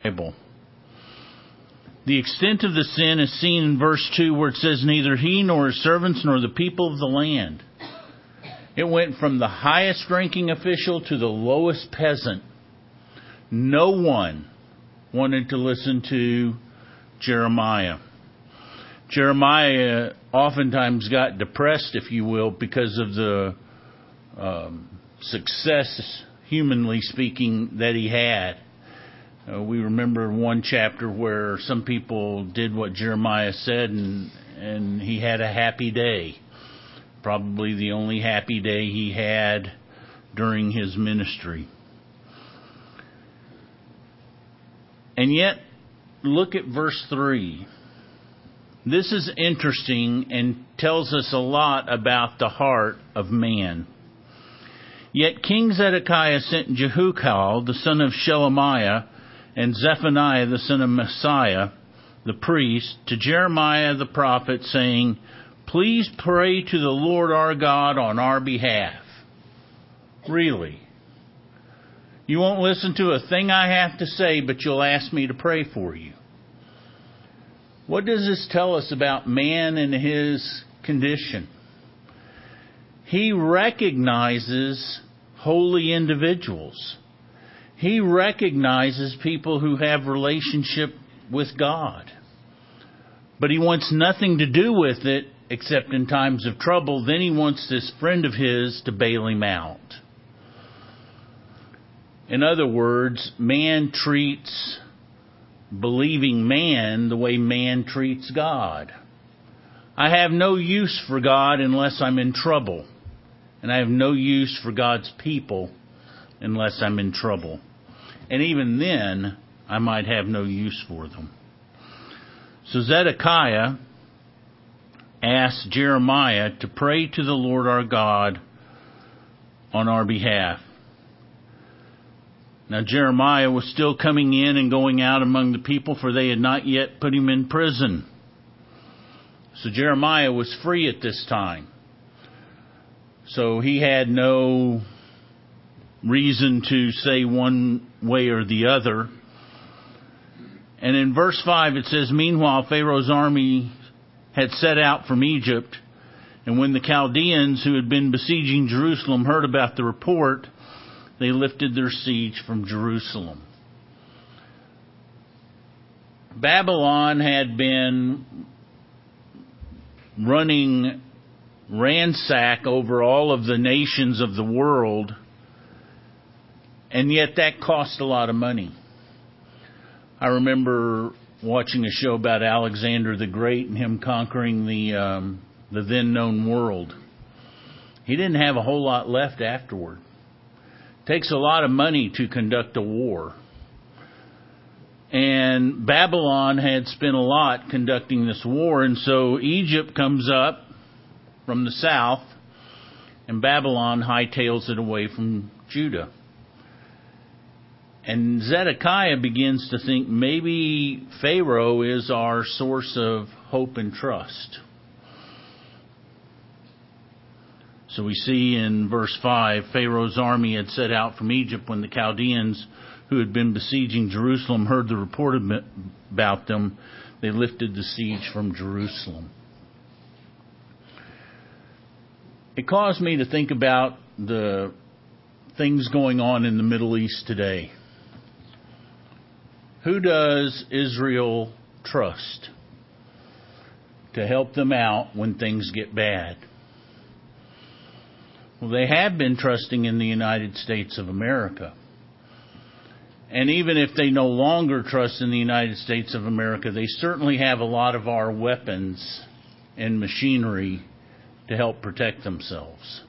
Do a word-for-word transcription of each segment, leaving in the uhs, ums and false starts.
Bible. The extent of the sin is seen in verse two, where it says, neither he nor his servants nor the people of the land. It went from the highest ranking official to the lowest peasant. No one wanted to listen to Jeremiah. Jeremiah oftentimes got depressed, if you will, because of the um, success, humanly speaking, that he had. Uh, we remember one chapter where some people did what Jeremiah said, and and he had a happy day. Probably the only happy day he had during his ministry. And yet, look at verse three. This is interesting and tells us a lot about the heart of man. Yet King Zedekiah sent Jehukal, the son of Shelemiah, and Zephaniah, the son of Messiah, the priest, to Jeremiah the prophet, saying, please pray to the Lord our God on our behalf. Really? You won't listen to a thing I have to say, but you'll ask me to pray for you. What does this tell us about man and his condition? He recognizes holy individuals. He recognizes people who have relationship with God. But he wants nothing to do with it except in times of trouble. Then he wants this friend of his to bail him out. In other words, man treats believing man the way man treats God. I have no use for God unless I'm in trouble. And I have no use for God's people unless I'm in trouble. And even then, I might have no use for them. So Zedekiah asked Jeremiah to pray to the Lord our God on our behalf. Now Jeremiah was still coming in and going out among the people, for they had not yet put him in prison. So Jeremiah was free at this time. So he had no reason to say one way or the other. And in verse five it says, meanwhile Pharaoh's army had set out from Egypt, and when the Chaldeans who had been besieging Jerusalem heard about the report, they lifted their siege from Jerusalem. Babylon had been running ransack over all of the nations of the world, and yet that cost a lot of money. I remember watching a show about Alexander the Great and him conquering the um, the then known world. He didn't have a whole lot left afterward. It takes a lot of money to conduct a war. And Babylon had spent a lot conducting this war, and so Egypt comes up from the south, and Babylon hightails it away from Judah. And Zedekiah begins to think maybe Pharaoh is our source of hope and trust. So we see in verse five, Pharaoh's army had set out from Egypt when the Chaldeans who had been besieging Jerusalem heard the report about them. They lifted the siege from Jerusalem. It caused me to think about the things going on in the Middle East today. Who does Israel trust to help them out when things get bad? Well, they have been trusting in the United States of America. And even if they no longer trust in the United States of America, they certainly have a lot of our weapons and machinery to help protect themselves.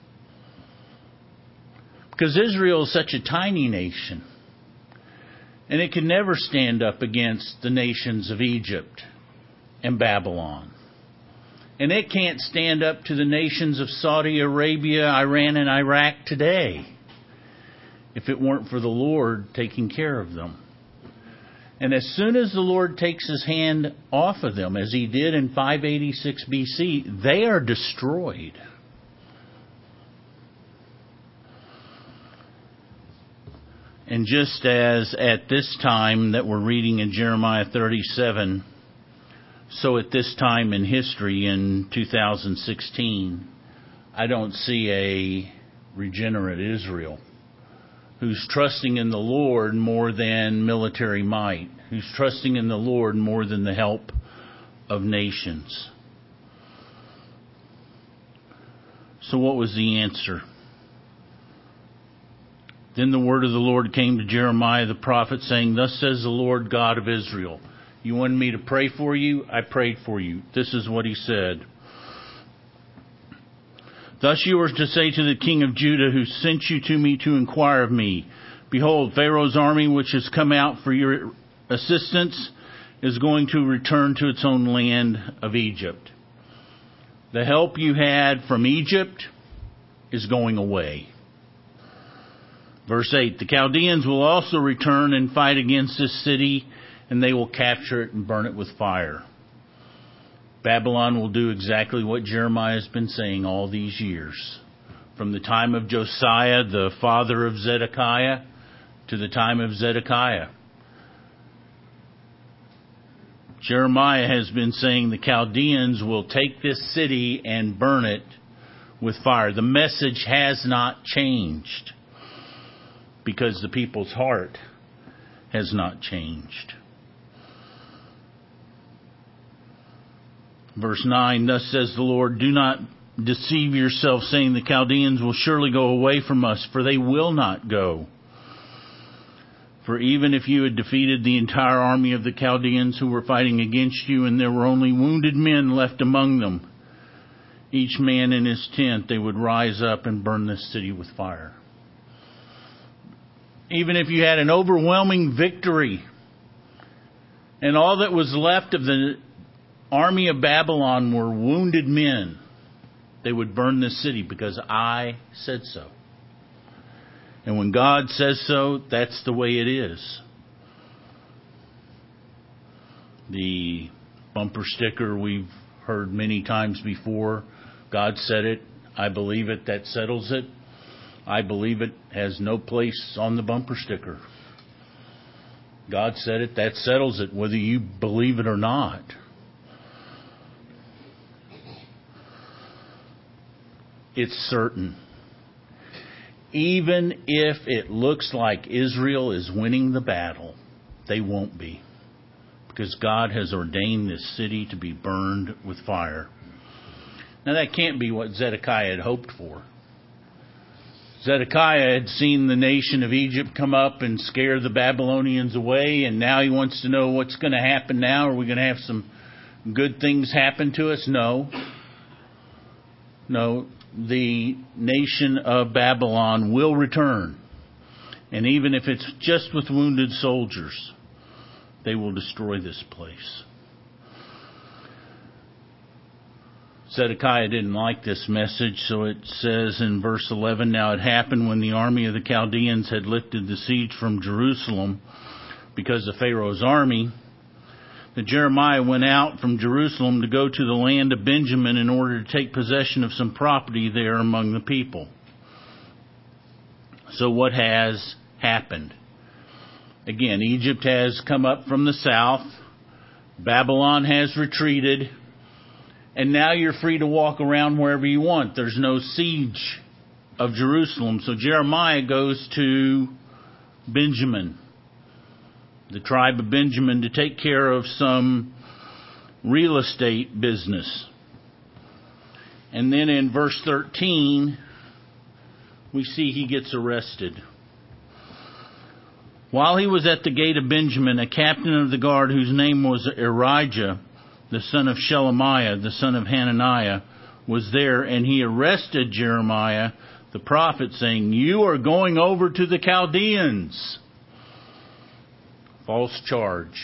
Because Israel is such a tiny nation, and it can never stand up against the nations of Egypt and Babylon. And it can't stand up to the nations of Saudi Arabia, Iran, and Iraq today if it weren't for the Lord taking care of them. And as soon as the Lord takes his hand off of them, as he did in five eighty-six B C, they are destroyed. And just as at this time that we're reading in Jeremiah thirty-seven, so at this time in history in two thousand sixteen, I don't see a regenerate Israel who's trusting in the Lord more than military might, who's trusting in the Lord more than the help of nations. So what was the answer? Then the word of the Lord came to Jeremiah the prophet, saying, Thus says the Lord God of Israel, you wanted me to pray for you? I prayed for you. This is what he said. Thus you are to say to the king of Judah, who sent you to me to inquire of me, Behold, Pharaoh's army, which has come out for your assistance, is going to return to its own land of Egypt. The help you had from Egypt is going away. Verse eight, the Chaldeans will also return and fight against this city, and they will capture it and burn it with fire. Babylon will do exactly what Jeremiah has been saying all these years. From the time of Josiah, the father of Zedekiah, to the time of Zedekiah. Jeremiah has been saying the Chaldeans will take this city and burn it with fire. The message has not changed because the people's heart has not changed. Verse nine, Thus says the Lord, Do not deceive yourself, saying the Chaldeans will surely go away from us, for they will not go. For even if you had defeated the entire army of the Chaldeans who were fighting against you, and there were only wounded men left among them, each man in his tent, they would rise up and burn this city with fire. Even if you had an overwhelming victory, and all that was left of the army of Babylon were wounded men, they would burn this city because I said so. And when God says so, that's the way it is. The bumper sticker we've heard many times before, God said it, I believe it, that settles it. I believe it has no place on the bumper sticker. God said it, that settles it, whether you believe it or not. It's certain. Even if it looks like Israel is winning the battle, they won't be. Because God has ordained this city to be burned with fire. Now that can't be what Zedekiah had hoped for. Zedekiah had seen the nation of Egypt come up and scare the Babylonians away, and now he wants to know what's going to happen now. Are we going to have some good things happen to us? No. No. The nation of Babylon will return. And even if it's just with wounded soldiers, they will destroy this place. Zedekiah didn't like this message, so it says in verse eleven, Now it happened when the army of the Chaldeans had lifted the siege from Jerusalem because of Pharaoh's army, that Jeremiah went out from Jerusalem to go to the land of Benjamin in order to take possession of some property there among the people. So what has happened? Again, Egypt has come up from the south. Babylon has retreated. And now you're free to walk around wherever you want. There's no siege of Jerusalem. So Jeremiah goes to Benjamin, the tribe of Benjamin, to take care of some real estate business. And then in verse thirteen, we see he gets arrested. While he was at the gate of Benjamin, a captain of the guard whose name was Erijah, the son of Shelemiah, the son of Hananiah, was there, and he arrested Jeremiah, the prophet, saying, You are going over to the Chaldeans. False charge.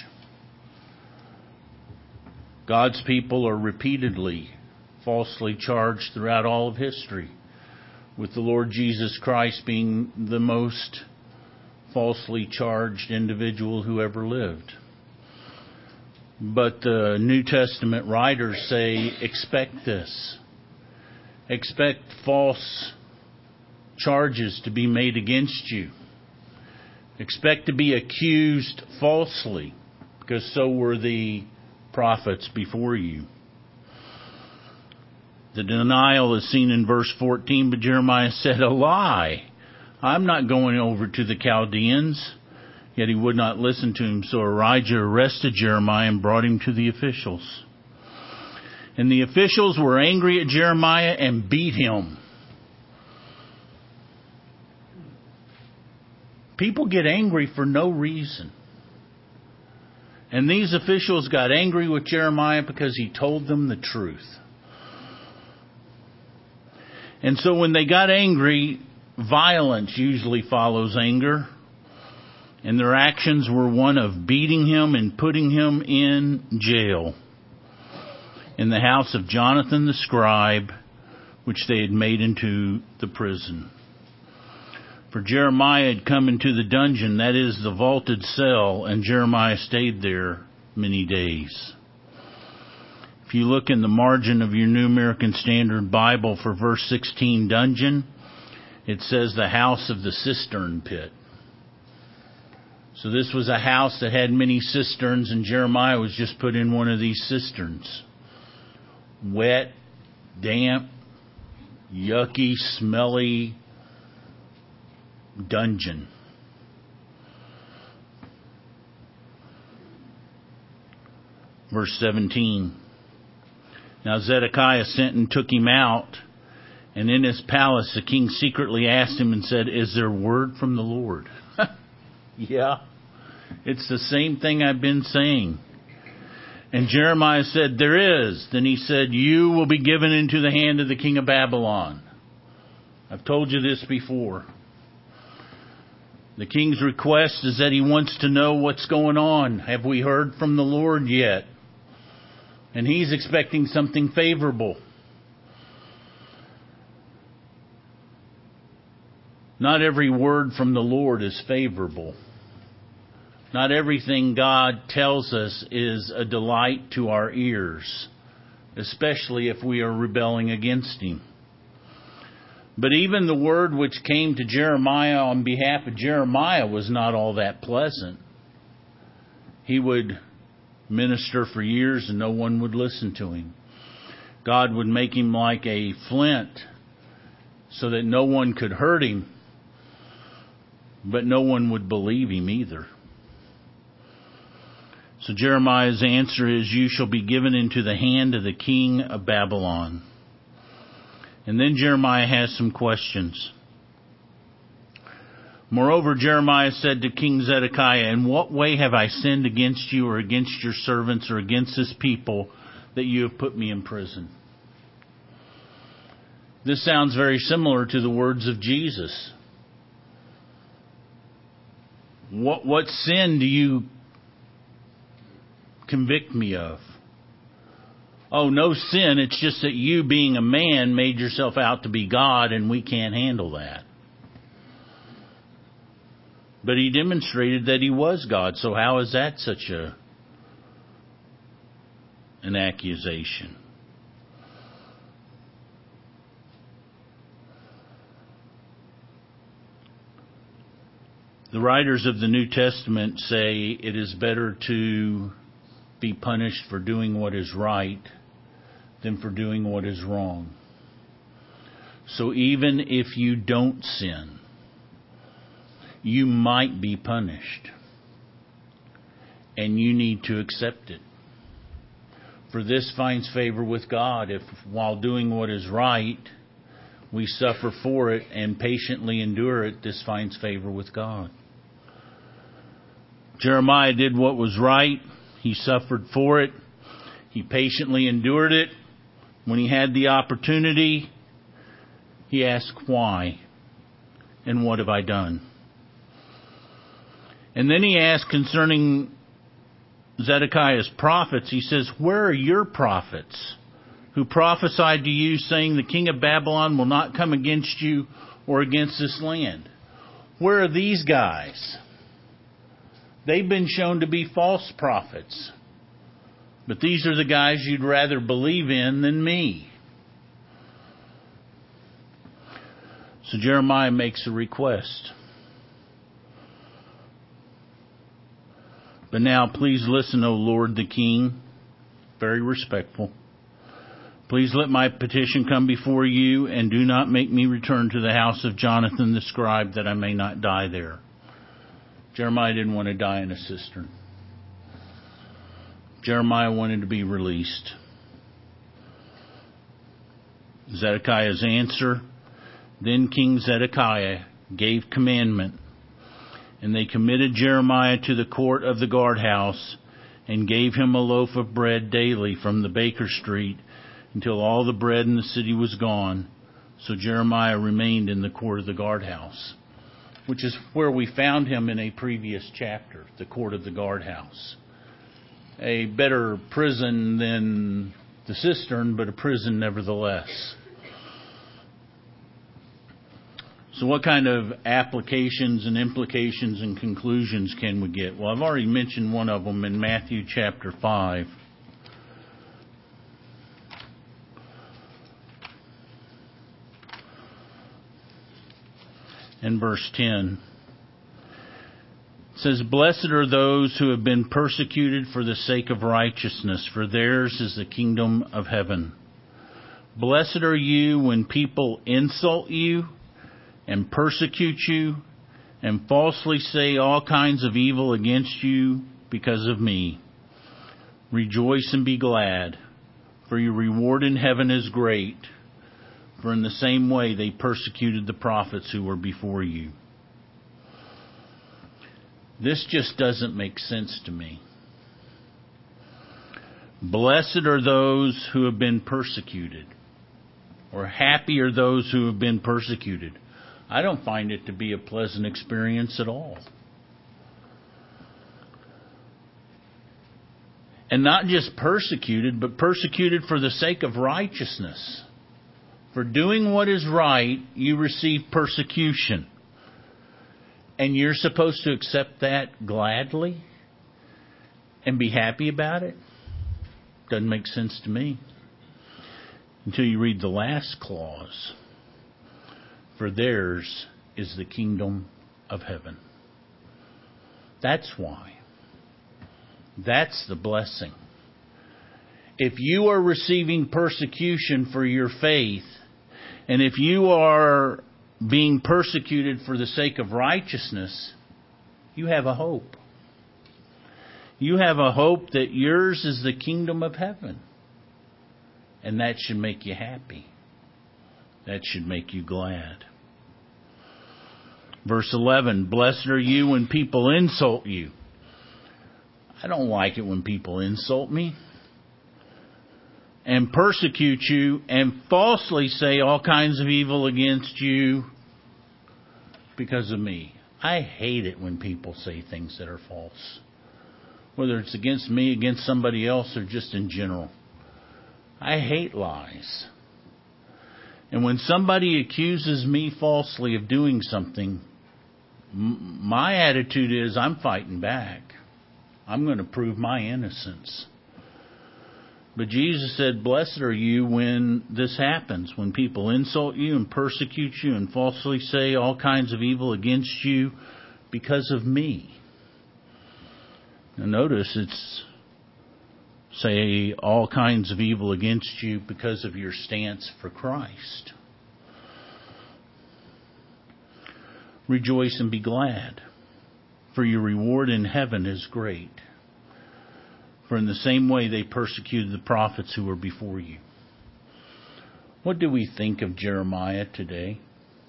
God's people are repeatedly falsely charged throughout all of history, with the Lord Jesus Christ being the most falsely charged individual who ever lived. But the New Testament writers say, expect this. Expect false charges to be made against you. Expect to be accused falsely, because so were the prophets before you. The denial is seen in verse fourteen, but Jeremiah said, "A lie. I'm not going over to the Chaldeans." Yet he would not listen to him, so Arijah arrested Jeremiah and brought him to the officials. And the officials were angry at Jeremiah and beat him. People get angry for no reason. And these officials got angry with Jeremiah because he told them the truth. And so when they got angry, violence usually follows anger. And their actions were one of beating him and putting him in jail in the house of Jonathan the scribe, which they had made into the prison. For Jeremiah had come into the dungeon, that is the vaulted cell, and Jeremiah stayed there many days. If you look in the margin of your New American Standard Bible for verse sixteen, dungeon, it says the house of the cistern pit. So this was a house that had many cisterns, and Jeremiah was just put in one of these cisterns. Wet, damp, yucky, smelly dungeon. Verse seventeen. Now Zedekiah sent and took him out, and in his palace the king secretly asked him and said, "Is there word from the Lord?" Yeah, it's the same thing I've been saying. And Jeremiah said, "There is." Then he said, "You will be given into the hand of the king of Babylon." I've told you this before. The king's request is that he wants to know what's going on. Have we heard from the Lord yet? And he's expecting something favorable. Not every word from the Lord is favorable. Not everything God tells us is a delight to our ears, especially if we are rebelling against Him. But even the word which came to Jeremiah on behalf of Jeremiah was not all that pleasant. He would minister for years and no one would listen to him. God would make him like a flint so that no one could hurt him, but no one would believe him either. So Jeremiah's answer is, "You shall be given into the hand of the king of Babylon." And then Jeremiah has some questions. Moreover, Jeremiah said to King Zedekiah, "In what way have I sinned against you or against your servants or against this people that you have put me in prison?" This sounds very similar to the words of Jesus. What, what sin do you convict me of? Oh, no sin. It's just that you, being a man, made yourself out to be God, and we can't handle that. But he demonstrated that he was God. So how is that such a an accusation? The writers of the New Testament say it is better to be punished for doing what is right than for doing what is wrong. So even if you don't sin, you might be punished. And you need to accept it. For this finds favor with God if, while doing what is right, we suffer for it and patiently endure it. This finds favor with God. Jeremiah did what was right. He suffered for it. He patiently endured it. When he had the opportunity, he asked, "Why? And what have I done?" And then he asked concerning Zedekiah's prophets. He says, "Where are your prophets who prophesied to you, saying the king of Babylon will not come against you or against this land?" Where are these guys? They've been shown to be false prophets. But these are the guys you'd rather believe in than me. So Jeremiah makes a request. But now please listen, O Lord the King. Very respectful. Please let my petition come before you, and do not make me return to the house of Jonathan the scribe, that I may not die there. Jeremiah didn't want to die in a cistern. Jeremiah wanted to be released. Zedekiah's answer: Then King Zedekiah gave commandment, and they committed Jeremiah to the court of the guardhouse, and gave him a loaf of bread daily from the baker street, until all the bread in the city was gone. So Jeremiah remained in the court of the guardhouse, which is where we found him in a previous chapter, the court of the guardhouse. A better prison than the cistern, but a prison nevertheless. So what kind of applications and implications and conclusions can we get? Well, I've already mentioned one of them in Matthew chapter five. In verse ten. It says, Blessed are those who have been persecuted for the sake of righteousness, for theirs is the kingdom of heaven. Blessed are you when people insult you and persecute you and falsely say all kinds of evil against you because of me. Rejoice and be glad, for your reward in heaven is great. For in the same way they persecuted the prophets who were before you. This just doesn't make sense to me. Blessed are those who have been persecuted, or happy are those who have been persecuted. I don't find it to be a pleasant experience at all. And not just persecuted, but persecuted for the sake of righteousness. For doing what is right, you receive persecution. And you're supposed to accept that gladly and be happy about it? Doesn't make sense to me. Until you read the last clause. For theirs is the kingdom of heaven. That's why. That's the blessing. If you are receiving persecution for your faith, and if you are being persecuted for the sake of righteousness, you have a hope. You have a hope that yours is the kingdom of heaven. And that should make you happy. That should make you glad. Verse eleven, Blessed are you when people insult you. I don't like it when people insult me. And persecute you and falsely say all kinds of evil against you because of me. I hate it when people say things that are false. Whether it's against me, against somebody else, or just in general. I hate lies. And when somebody accuses me falsely of doing something, m- my attitude is I'm fighting back. I'm going to prove my innocence. But Jesus said, Blessed are you when this happens, when people insult you and persecute you and falsely say all kinds of evil against you because of me. Now notice it's say all kinds of evil against you because of your stance for Christ. Rejoice and be glad, for your reward in heaven is great. For in the same way they persecuted the prophets who were before you. What do we think of Jeremiah today?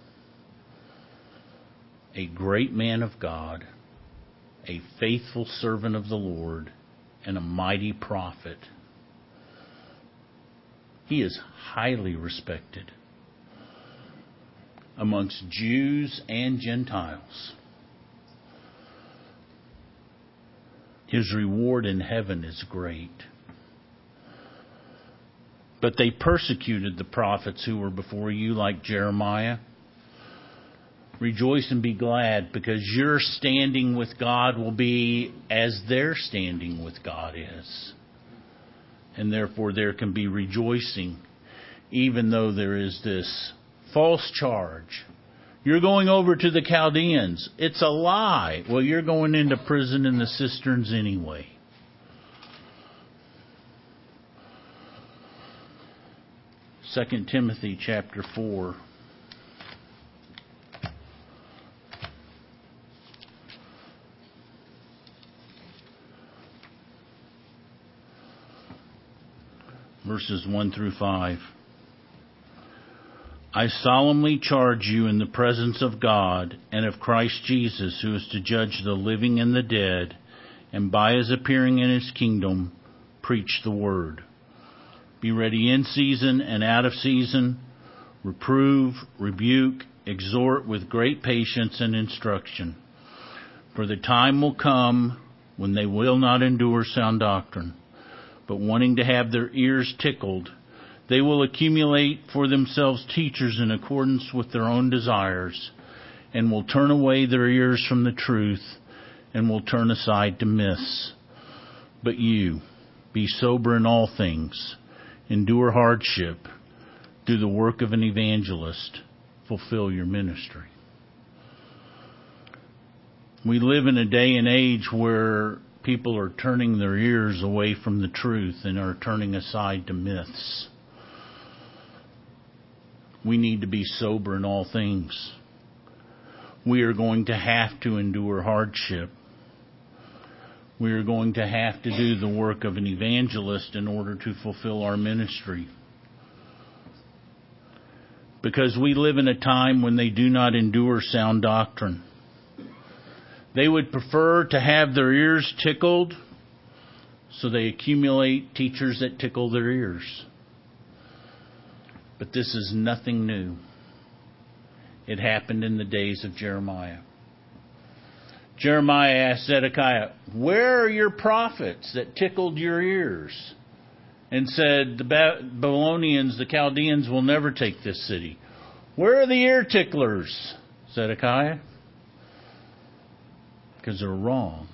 A great man of God, a faithful servant of the Lord, and a mighty prophet. He is highly respected amongst Jews and Gentiles. His reward in heaven is great. But they persecuted the prophets who were before you, like Jeremiah. Rejoice and be glad, because your standing with God will be as their standing with God is. And therefore there can be rejoicing, even though there is this false charge. You're going over to the Chaldeans. It's a lie. Well, you're going into prison in the cisterns anyway. Second Timothy chapter four. Verses one through five. I solemnly charge you in the presence of God and of Christ Jesus, who is to judge the living and the dead, and by his appearing in his kingdom, preach the word. Be ready in season and out of season, reprove, rebuke, exhort with great patience and instruction. For the time will come when they will not endure sound doctrine, but wanting to have their ears tickled, they will accumulate for themselves teachers in accordance with their own desires, and will turn away their ears from the truth, and will turn aside to myths. But you, be sober in all things, endure hardship, do the work of an evangelist, fulfill your ministry. We live in a day and age where people are turning their ears away from the truth and are turning aside to myths. We need to be sober in all things. We are going to have to endure hardship. We are going to have to do the work of an evangelist in order to fulfill our ministry. Because we live in a time when they do not endure sound doctrine. They would prefer to have their ears tickled, so they accumulate teachers that tickle their ears. But this is nothing new. It happened in the days of Jeremiah. Jeremiah asked Zedekiah, where are your prophets that tickled your ears? And said, the Babylonians, the Chaldeans will never take this city. Where are the ear ticklers, Zedekiah? Because they're wrong.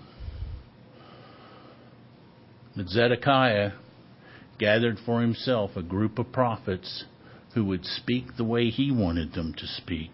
But Zedekiah gathered for himself a group of prophets who would speak the way he wanted them to speak.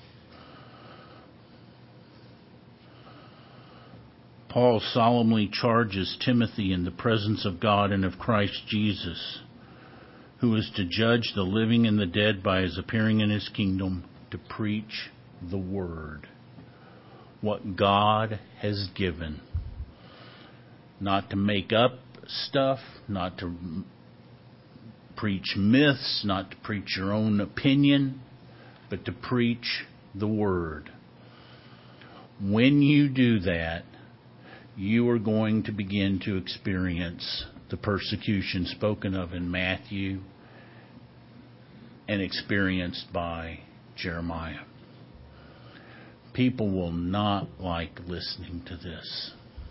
Paul solemnly charges Timothy in the presence of God and of Christ Jesus, who is to judge the living and the dead by his appearing in his kingdom, to preach the word, what God has given. Not to make up stuff, not to preach myths, not to preach your own opinion, but to preach the word. When you do that, you are going to begin to experience the persecution spoken of in Matthew and experienced by Jeremiah. People will not like listening to this.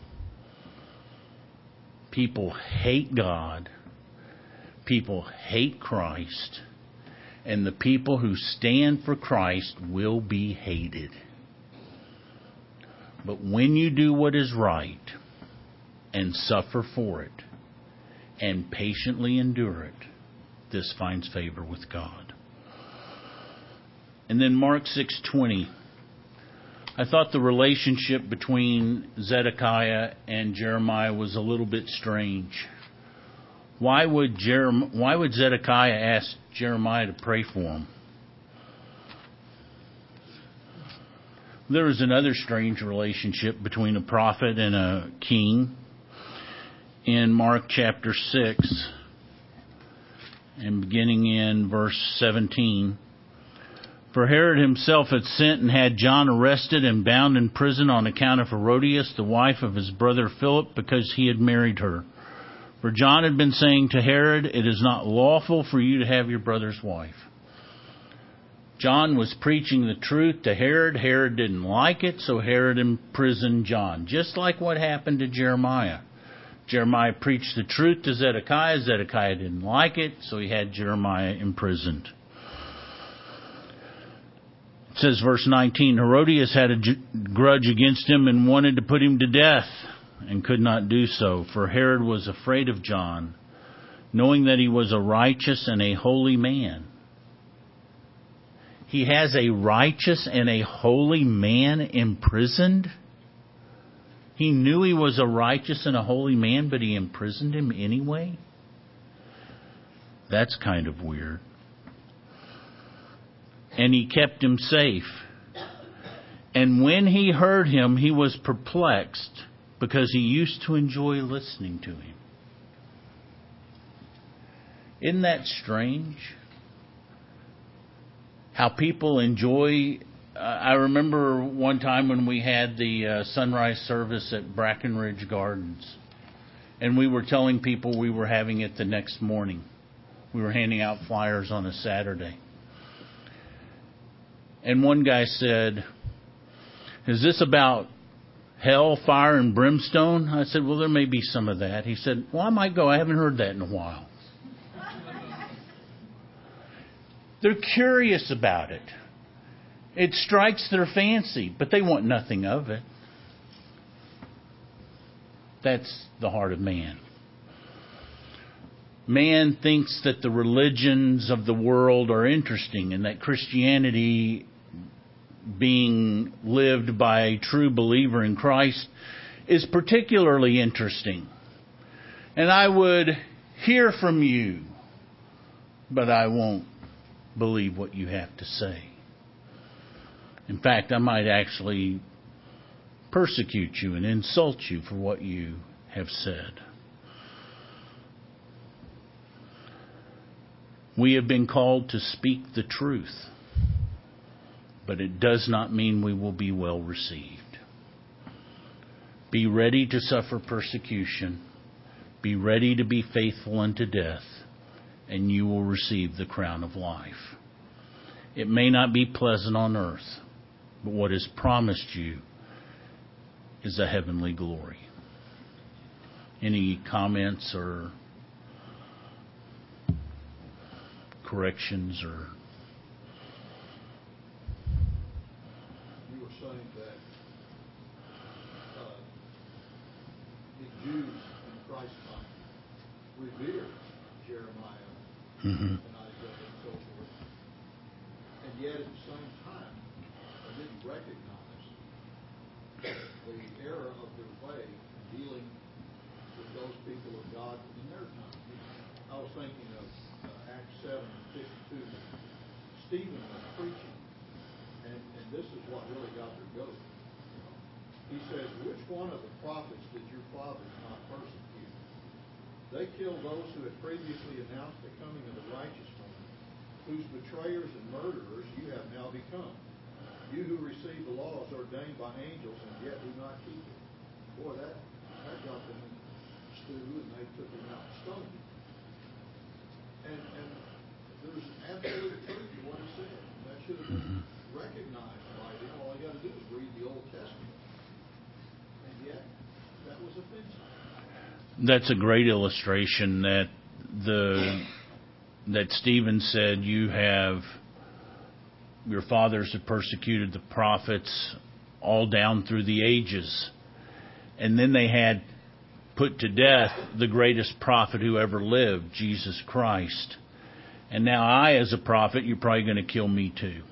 People hate God. People hate Christ, and the people who stand for Christ will be hated. But when you do what is right and suffer for it and patiently endure it, this finds favor with God. And then Mark six twenty. I thought the relationship between Zedekiah and Jeremiah was a little bit strange. Why would Jerem- why would Zedekiah ask Jeremiah to pray for him? There was another strange relationship between a prophet and a king in Mark chapter six, and beginning in verse seventeen. For Herod himself had sent and had John arrested and bound in prison on account of Herodias, the wife of his brother Philip, because he had married her. For John had been saying to Herod, it is not lawful for you to have your brother's wife. John was preaching the truth to Herod. Herod didn't like it, so Herod imprisoned John. Just like what happened to Jeremiah. Jeremiah preached the truth to Zedekiah. Zedekiah didn't like it, so he had Jeremiah imprisoned. It says, verse nineteen, Herodias had a grudge against him and wanted to put him to death, and could not do so, for Herod was afraid of John, knowing that he was a righteous and a holy man. He has a righteous and a holy man imprisoned. He knew he was a righteous and a holy man, but he imprisoned him anyway? That's kind of weird. And he kept him safe. And when he heard him, he was perplexed, because he used to enjoy listening to him. Isn't that strange? How people enjoy... Uh, I remember one time when we had the uh, sunrise service at Brackenridge Gardens, and we were telling people we were having it the next morning. We were handing out flyers on a Saturday. And one guy said, "Is this about hell, fire, and brimstone?" I said, "Well, there may be some of that." He said, "Well, I might go. I haven't heard that in a while." They're curious about it. It strikes their fancy, but they want nothing of it. That's the heart of man. Man thinks that the religions of the world are interesting, and that Christianity, being lived by a true believer in Christ, is particularly interesting. And I would hear from you, but I won't believe what you have to say. In fact, I might actually persecute you and insult you for what you have said. We have been called to speak the truth, but it does not mean we will be well received. Be ready to suffer persecution. Be ready to be faithful unto death, and you will receive the crown of life. It may not be pleasant on earth, but what is promised you is a heavenly glory. Any comments or corrections or... You were saying that uh, the Jews in Christ's time revered Jeremiah Mm-hmm. and Isaiah and so forth, and yet at the same time they didn't recognize the error of their way in dealing with those people of God in their time. I was thinking of uh, Acts seven fifty-two. Stephen was preaching, and, and this is what really got their goat. He says, "Which one of the prophets did your fathers not persecute? They killed those who had previously announced the coming of the righteous one, whose betrayers and murderers you have now become. You who received the laws ordained by angels and yet do not keep it." Boy, that, that got them in stew, and they took him out and stoned him. And, and there's absolute truth to what he said. And that should have been recognized by them. All you got to do is read the Old Testament. And yet, that was offensive. That's a great illustration that the that Stephen said, you have your fathers have persecuted the prophets all down through the ages, and then they had put to death the greatest prophet who ever lived, Jesus Christ. And now I, as a prophet, you're probably going to kill me too.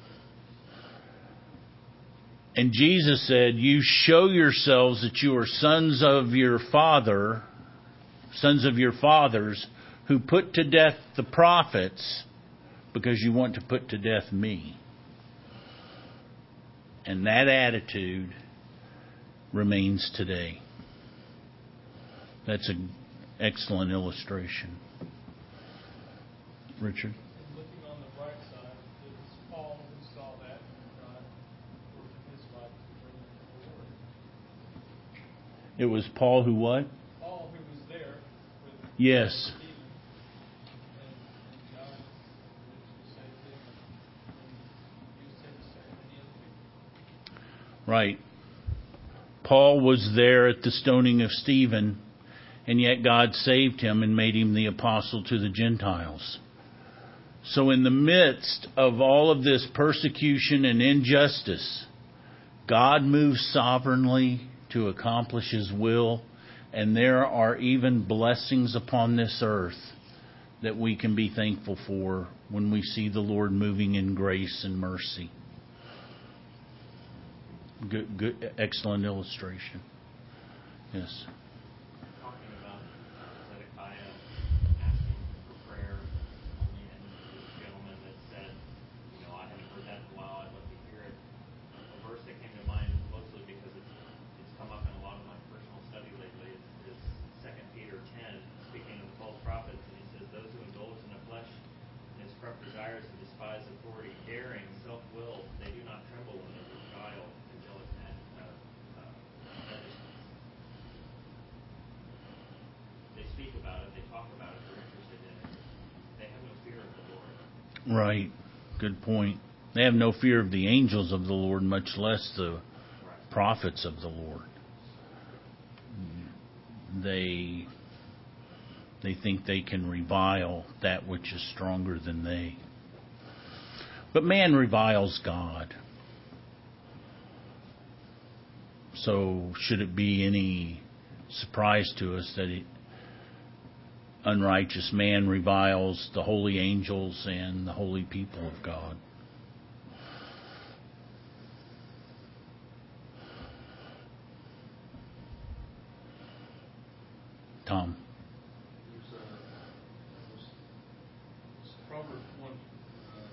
And Jesus said, you show yourselves that you are sons of your father, sons of your fathers, who put to death the prophets because you want to put to death me. And that attitude remains today. That's an excellent illustration. Richard? Looking on the bright side, it was Paul who saw that and God worked in his life to bring him forward. It was Paul who what? Paul who was there with Yes. Stephen, and, and God used the same thing, and used him to save many other people. Right. Paul was there at the stoning of Stephen, and yet God saved him and made him the apostle to the Gentiles. So in the midst of all of this persecution and injustice, God moves sovereignly to accomplish His will, and there are even blessings upon this earth that we can be thankful for when we see the Lord moving in grace and mercy. Good, good, excellent illustration. Yes. Talking about Zedekiah asking for prayer, and this gentleman that said, you know, I haven't heard that in a while, I'd love to hear it. A verse that came to mind mostly because it's it's come up in a lot of my personal study lately is, is Second Peter ten, speaking of false prophets, and he says, those who indulge in the flesh and its corrupt desires and despise authority, daring, self-willed, they do not tremble when they beguile and jealous and uh, uh, maliciousness. They speak about it, they talk about it, they're interested in it. They have no fear of the Lord. Right. Good point. They have no fear of the angels of the Lord, much less the Right. prophets of the Lord. They they think they can revile that which is stronger than they. But man reviles God. So should it be any surprise to us that it, unrighteous man reviles the holy angels and the holy people of God? Tom. There's a, there's- it's Proverbs one, uh,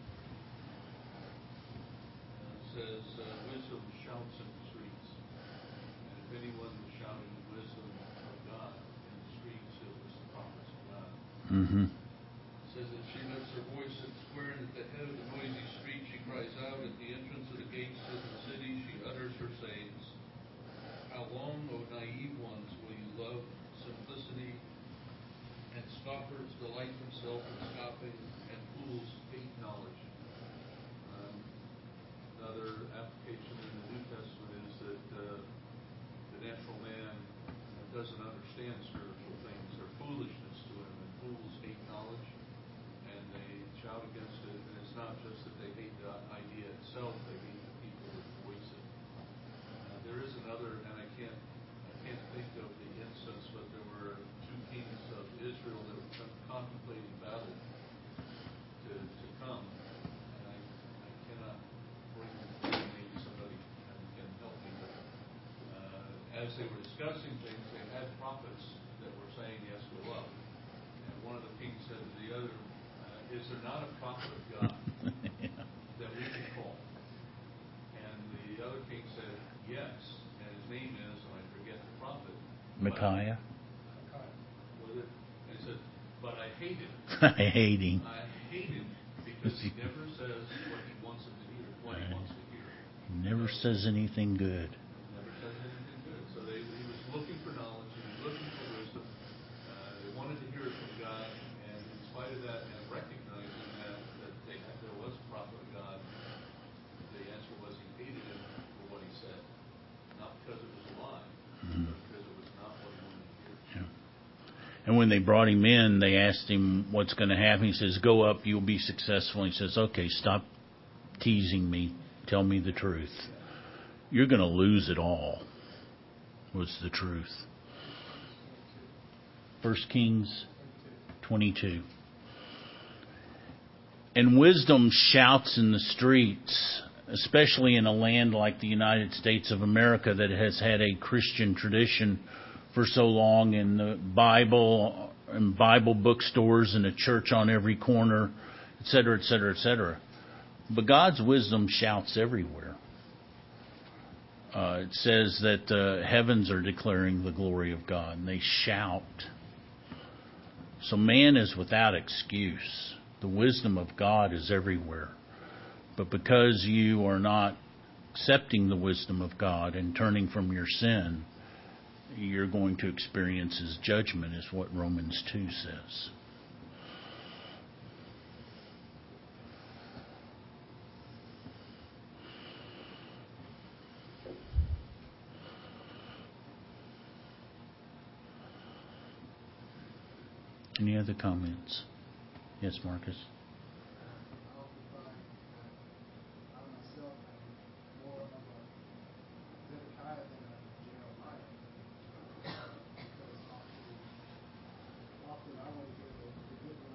uh, says, uh, wisdom shouts in the streets. And if anyone was shouting wisdom of God in the streets, it was the prophets of God. Mm-hmm. It says that she lifts her voice at the square, and at the head of the noisy street she cries out. At the entrance of the gates of the city she utters her sayings. How long, O naive ones, will you love simplicity, and scoffers delight themselves in scoffing, and fools hate knowledge? Um, another application in the New Testament is that uh, the natural man doesn't understand spiritual things. They're foolishness to him, and fools hate knowledge, and they shout against it. And it's not just that they hate the idea itself; they hate the people that voice it. Uh, there is another, and I can't, I can't think of the instance, but there were two kings of Israel that were con- contemplating battle to, to come, and I, I cannot bring them to you. Maybe somebody can, can help me. But uh, as they were discussing things, they had prophets that were saying, "Yes, go up." And one of the kings said to the other, uh, "Is there not a prophet of God that we can call?" And the other king said, "Yes, and his name is," and I forget the prophet. Micaiah. Was it? And he said, "But I hate him. I hate him. I hate him because he never says what he wants him to hear, what he wants to hear. He never says anything good. Never says anything good." So they, he was looking for knowledge. He was looking for wisdom. Uh, they wanted to hear it from God, and in spite of that, and recognizing that that they had, there was a prophet of God, the answer was he hated him for what he said, not because it was a lie, Mhm. but because it was not what he wanted to hear. Yeah. And when they brought him in, they asked him what's going to happen. He says, "Go up, you'll be successful." He says, "Okay, stop teasing me. Tell me the truth. You're going to lose it all," was the truth. First Kings twenty-two. And wisdom shouts in the streets, especially in a land like the United States of America that has had a Christian tradition for so long, in the Bible and Bible bookstores and a church on every corner, et cetera, et cetera, et cetera. But God's wisdom shouts everywhere. Uh, it says that uh, heavens are declaring the glory of God, and they shout. So man is without excuse. The wisdom of God is everywhere. But because you are not accepting the wisdom of God and turning from your sin, you're going to experience His judgment, is what Romans two says. Any other comments? Yes, Marcus. Often I want to give a, a good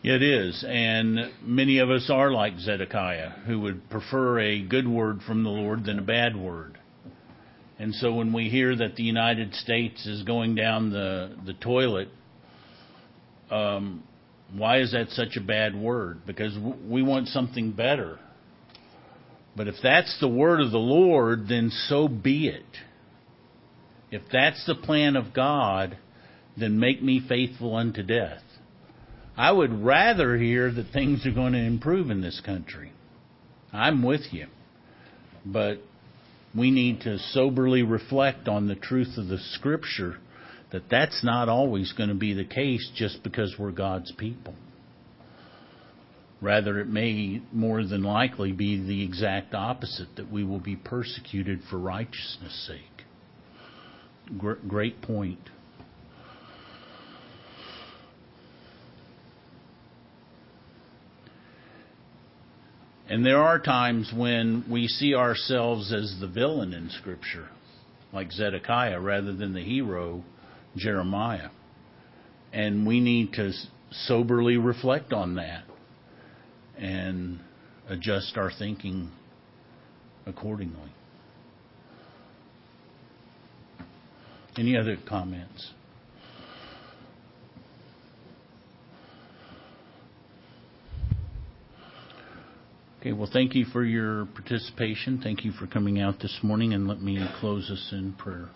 It is, and many of us are like Zedekiah, who would prefer a good word from the Lord than a bad word. And so when we hear that the United States is going down the, the toilet, um, why is that such a bad word? Because w- we want something better. But if that's the word of the Lord, then so be it. If that's the plan of God, then make me faithful unto death. I would rather hear that things are going to improve in this country. I'm with you. But we need to soberly reflect on the truth of the Scripture, that that's not always going to be the case just because we're God's people. Rather, it may more than likely be the exact opposite, that we will be persecuted for righteousness' sake. Gr- great point. And there are times when we see ourselves as the villain in Scripture, like Zedekiah, rather than the hero, Jeremiah. And we need to soberly reflect on that and adjust our thinking accordingly. Any other comments? Okay, well, thank you for your participation. Thank you for coming out this morning, and let me close us in prayer.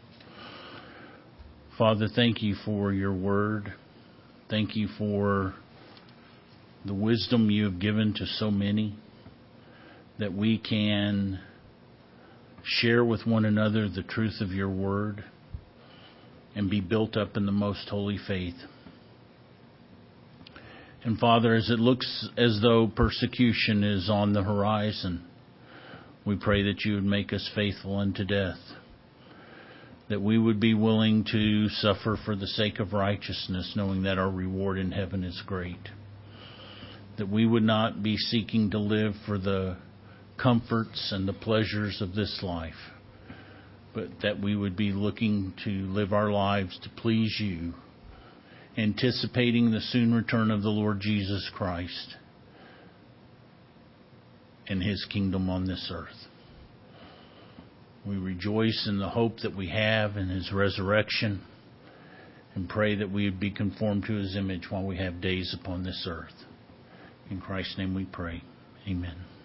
Father, thank you for your word. Thank you for the wisdom you have given to so many, that we can share with one another the truth of your word and be built up in the most holy faith. And Father, as it looks as though persecution is on the horizon, we pray that you would make us faithful unto death, that we would be willing to suffer for the sake of righteousness, knowing that our reward in heaven is great, that we would not be seeking to live for the comforts and the pleasures of this life, but that we would be looking to live our lives to please you, anticipating the soon return of the Lord Jesus Christ and his kingdom on this earth. We rejoice in the hope that we have in his resurrection and pray that we would be conformed to his image while we have days upon this earth. In Christ's name we pray. Amen.